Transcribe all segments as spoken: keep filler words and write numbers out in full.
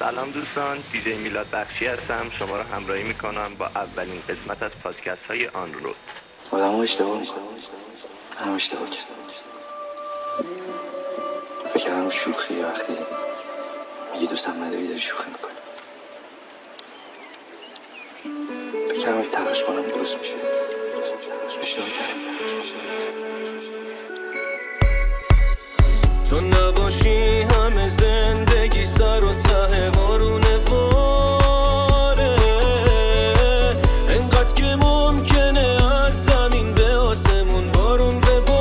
سلام دوستان، دیجی میلاد بخشی هستم. شما رو همراهی میکنم با اولین قسمت از پادکست های آن رود. آدم ها اشتباه میکنم، منم اشتباه کردم. فکر کردم شوخیه، وقتی میگی دوستم نداری داری شوخی میکنی. فکر کردم اگه تلاش کنم درست میشه. اشتباه کردم. تو نباشی همه زندگی سر و ته بارونه واره، انقدر که ممکنه از زمین به آسمون بارون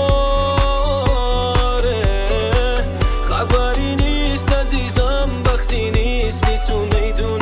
بباره. خبری نیست عزیزم وقتی نیستی تو میدون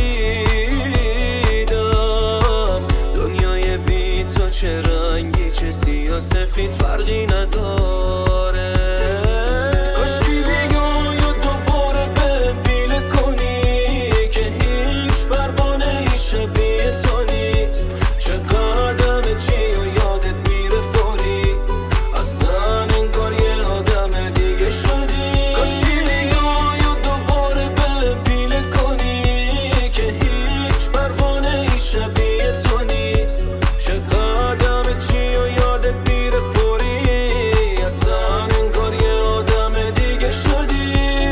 دیدم. دنیای بی تو چه رنگی چه سیاه سفید فرقی نداره. کاشکی بیای و دوباره به بیله کنی که هیچ پروانه ای شبیه تو نیست. چقدر همه چی و یادت میره فوری، اصلا انگار یه آدم دیگه شدی. کاشکی بیای و دوباره به بیله کنی که هیچ پروانه ای شبیه تو نیست. چقدر همه چی و یادت میره فوری، اصلا انگار یه آدم دیگه شدی.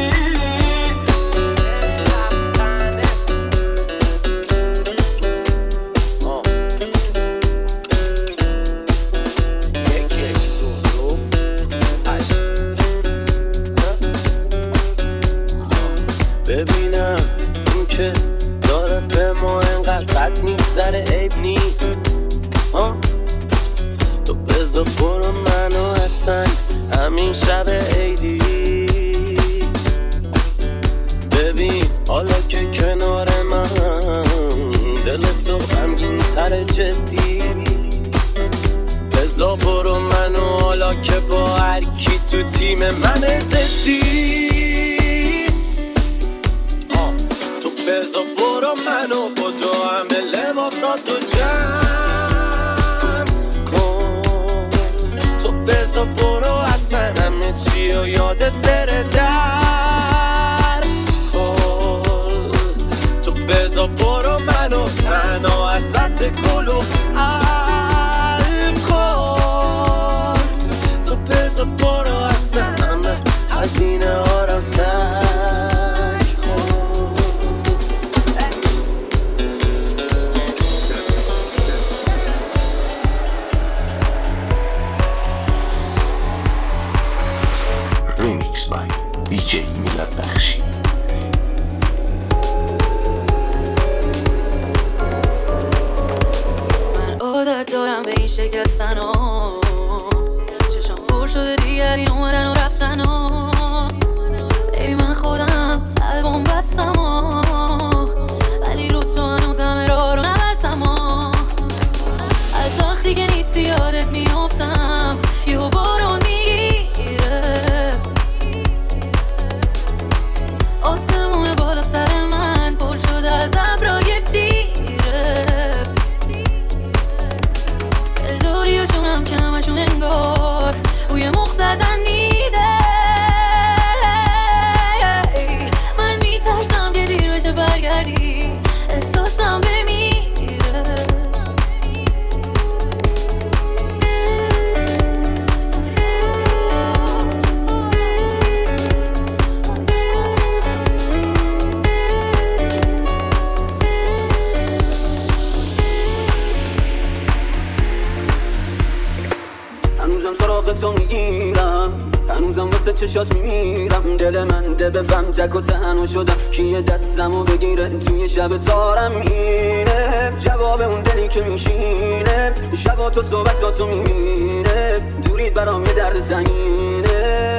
ببینم این که داره به ما انقدر قد میگذره عیب نی. تو بذار برو منو اصلا همین شب عیدی. ببین حالا که کنار من دل تو غمگین تر جدی. بذار برو منو حالا که با هر کی تو تیم من زدی. تو بذار برو منو با دو همه لباساتو جمع کن. تو بذار برو اصلا همه چی و یادت بره در کن. تو بذار برو منو تنها ازت گل و الکل. تو بذار برو اصلا همه هزینه ها رو سر Remix by دیجی میلاد بخشی. من عادت دارم به این شکستن ها، چشم پر شده دیگر این اومدن و رفتن ها. ای من خودم سلبم بستم ها، ولی رو تو هنوزم را رو نبستم ها. از وقتی که نیستی یادت میافتم، یه بارون میگیره آسمون بالا سر من پر شده از ابرای تیره. دلداریاشون هم که همشون انگار روی مخ زدن نیده. من میترسم که دیر بشه برگردی، احساسم بمیره. هنوزم سراغ تو میگیرم، هنوزم واسه چشات میمیرم. دل من ده بفهم تک و تنها شدم، کیه دستمو بگیره توی شب تارم اینه. جواب اون دلی که میشینه، شبا تو صحبتاتو میبینه. دورید برام یه درد سنگینه.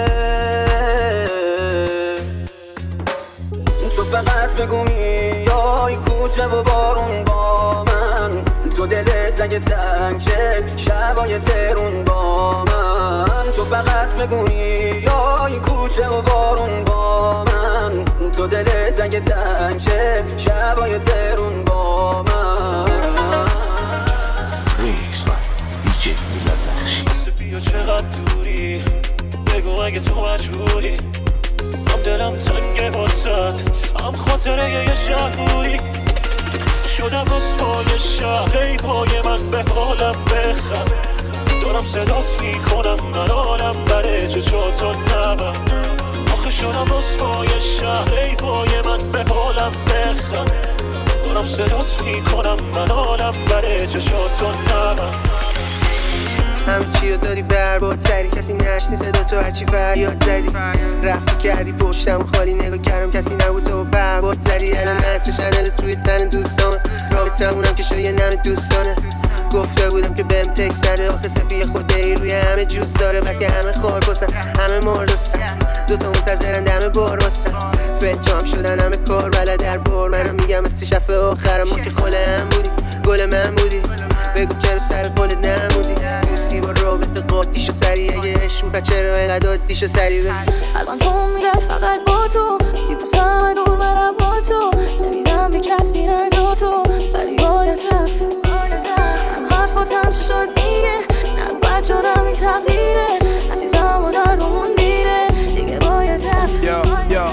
تو فقط بگو میای کوچه و بارون با من. تو دلت اگه تنگه شبای ترون با من. تو فقط بگو میای کوچه و بارون با من. تو دلت اگه تنگه شبای ترون با من. Remix by دیجی میلاد بخشی. بیا چقدر دوری بگو اگه تو مجبوری. هم دلم تنگه واسد هم خاطره یه شهری شدم رسوای شهر ای پای من به حالم بخند دارم صدات میکنم منالم بره چشاتو نبند آخه شدم رسوای شهر ای پای من به حالم بخند دارم صدات میکنم منالم بره چشاتو نبند همه چیو دادی برباد سری کسی نشنی صدا تو هرچی فریاد زدی رفتی کردی پشتم خالی نگاه کردم کسی نبود تو برباد زدی الان نتر شنلت روی تن دوستان رابطمونم که شو یه نم دوستانه گفته بودم که بهم تکس زده آخه سفیه خوده ای روی همه جوز داره بس یه همه خار بسن همه مردستن دوتا منتظرن دم بار بسن فنجام شدن همه کار بلد در بار منم میگم مثل شفه آخرم ما که خاله هم بودی گل من بودی بگو چرا سر قولت نمودی دوستی با رابطه قاطیشو سری اگه عشق میکنه چرا اینقدر عادیشو سری بگی قلبم تو میره فقط با تو دیبوسم دور منم با تو نمیرم به کسی نگو تو ولی یادت رفت هم حرفاتم چه شد دیگه نگو بد شدم این تقدیره عزیزم و دردمون دیره دیگه باید رفت آه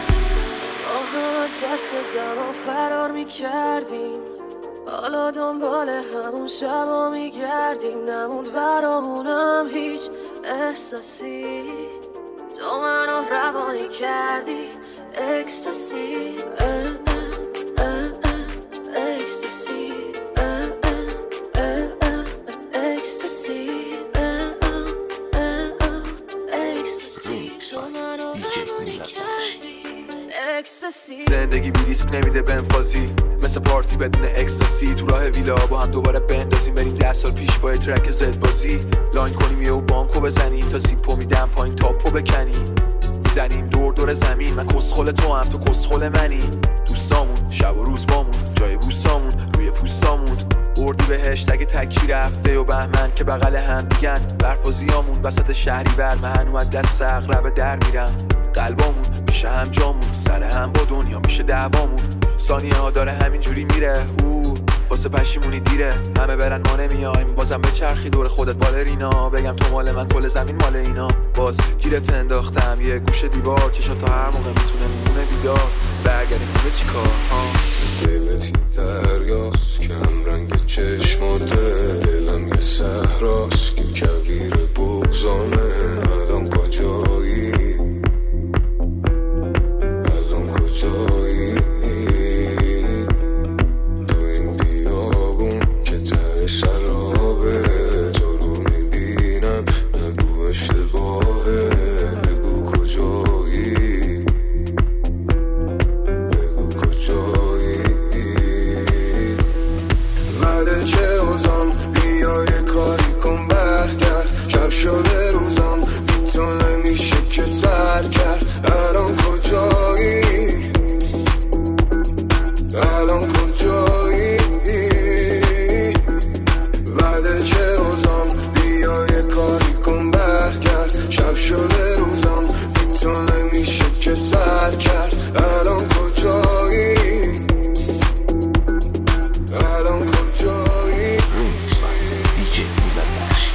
از دست زمان فرار میکردیم حالا دنبال همون شبا میگردیم نموند برامونم هیچ احساسی تو منو روانی کردی اکستاسی اکستاسی اکستاسی اکستاسی تو منو روانی کردی اکستاسی زندگی بی ریسک نمیده بهم فازی مثل پارتی بدون اکستاسی تو راه ویلا با هم دوباره بندازیم بریم ده سال پیش با ترک زد بازی لاین کنیم یه و بانکو بزنیم تا زیپو میدم پایین تاپو بکنیم میزنیم دور دور زمین من کسخل تو هم تو کسخل منی دوستامون شب و روز بامون جای بوسامون روی پوستامون اردی بهشت اگه تکی رفته و بهمن که بغل هم دیگن برف و زیامون وسط شهری بر من اومد دست اغرب در میرم قلبامون میشه هم جامون سر هم با دنیا میشه دعوامون ثانیه ها داره همینجوری میره او واسه پشیمونی دیره همه برن ما نمیایم بازم به چرخی دور خودت بالرینا بگم تو مال من کل زمین مال اینا باز گیرت انداختم یه گوشه دیوار چشا تا هر موقع میتونه میمونه بیدار برگردیم خونه چیکار ها دلتی دریاست که هم رنگ چشماته دلم یه صحراست که کویر بغضانه الان کجایی الان کجایی تو این بیابون که ته سرابه تو رو میبینم نگو اشتباهه بگو کجایی بگو کجایی وعده چه اوزان بیا یه کاری کن برگرد شب شده روزان بی تو نمیشه که سر کرد الان کجایی الان کجایی وعده چه اوزان بیا یه کاری کن برگرد شب شده روزان بی تو نمیشه که سر کرد الان کجایی الان کجایی دیجی میلاد بخشی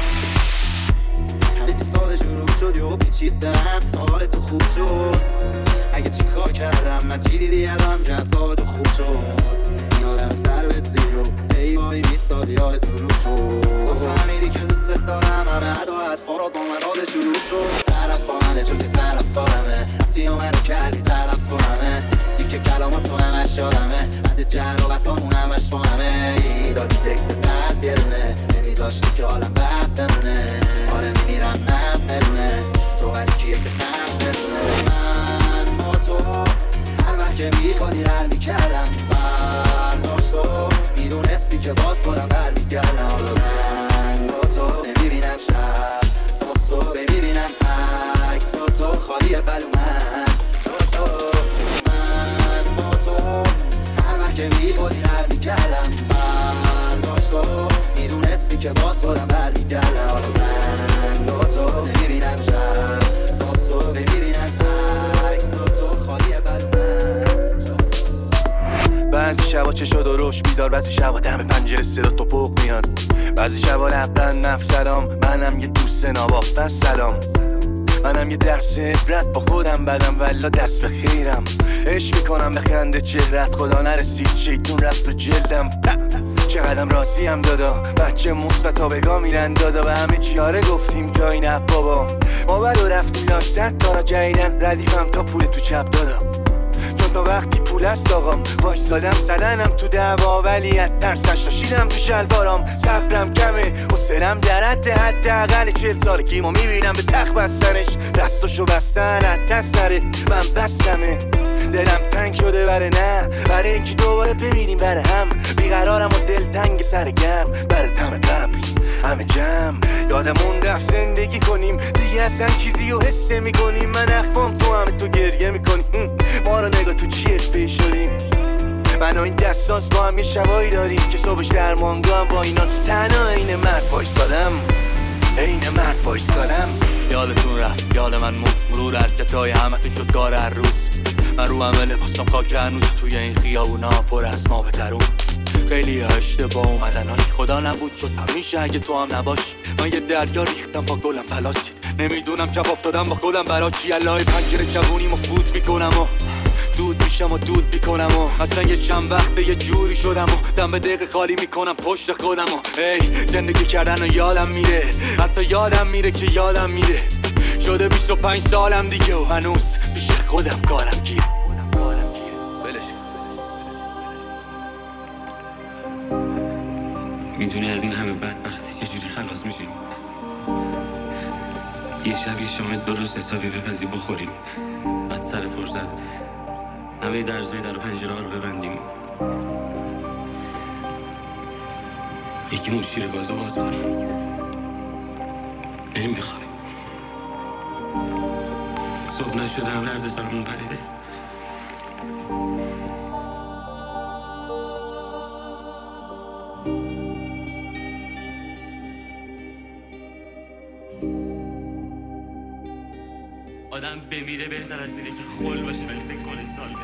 همه چی ساده شروع شد یه پیچیدم حال تو خوب شد اگه چی کار کردم من چی دیدی ازم جذاب تو خوب شد این آدم سر به زیرو ای وای میساد یاد تو رو شد تو فهمیدی که دوست دارم همه عدا حرفارات با من حال شروع شد طرف با منه چون که طرف فارمه رفتی و منو کردی طرف فارمه دیگه کلامات تو همش یادمه بعد جر و بسامون همش با همه دادی تکس قلب بیرونه نمیذاشتی که حالم بد بمونه آره میمیرم من برونه تو ولی کیه که قلب برونه من با تو هر وقت که میخوادی حل میکردم فرداش تو میدونستی که باز خودم برمیگردم حالا من با تو نمیبینم شب تا صبح میبینم عکس و تو خالی بلو من چون تو من با تو هر وقت که میخوادی حل میکردم فرداش تو میدونستی که باز خودم برمیگردم حالا من با تو نمیبینم شب تا صبح میبینم عکس و تو خالی بلو من بعضی شبا چشا دروش بیدار بعضی شبا دم پنجره صدا توپق میاد بعضی شبا رفتن نفس سلام منم یه دوست نواخت بس سلام منم یه درس عبرت با خودم بدم ولا دست به خیرم. عشق میکنم به خنده چهرت، خدا نرسید شیطون رفت و جلدم. چقدرم راضیم دادا، بچه مثبتا بگاه میرن دادا. به همه چیاره گفتیم جایی نه بابا، ما بلو رفتیم لاش صد تا را جاییدن. ردیفم تا پول تو چپ دادا، چون تا وقتی پول است آقام. وایسادم زدنم تو دعوا ولی از ترس نشاشیدم تو شلوارام. صبرم کمه و سرم در حد حداقل چهل سالگیمو میبینم به تخت بستنش. دستاشو بستن از دست نره، من بستمه. دلم تنگ شده بره نه، برای اینکه دوباره ببینیم بره هم. بیقرارم و دل تنگ سر گرم، بره تم قبل همه جمع. یادمون رفت زندگی کنیم دیگه، اصلا چیزی رو حسه میکنیم. من اخوام تو همه تو گریه میکنیم. ما رو نگاه تو چی حرفه شدیم. من و این دستاس با هم یه شبایی داریم که صبحش درمانگاه هم با اینا تنها این مرد وایسادم. این مرد وایسادم. یادتون رفت یاد من مون مرور حرکتای همتون شد کار هر روز. من رو همه لباسم خاک هنوز توی این خیابونا پر از ما بترون. خیلی اشتباه اومدناش خدا نبود شد همیشه اگه تو هم نباشی. من یه دریا ریختم با گلم پلاسی، نمیدونم جواب افتادم با خودم برا چی. الهی پنجره جوونیمو فوت میکنم و دود میشم و دود میکنم و اصلا یه چند وقته یه جوری شدم و دم به دقیقه خالی میکنم پشت خودم و ای زندگی کردن و یادم میره، حتی یادم میره که یادم میره. شده بیست و پنج سالم دیگه و هنوز پیش خودم کارم گیر. میدونی از این همه بدبختی چجوری خلاص میشیم؟ یه شب یه شام درست حسابی بپزی بخوریم، بعد سر فرصت همه درزای در و پنجره ها رو ببندیم، یکی شیر گازو باز کنیم، بریم بخوابیم. صبح نشده هم درد سرمون پریده. آدم بمیره بهتر از اینه که خل باشه ولی فکر کنه سال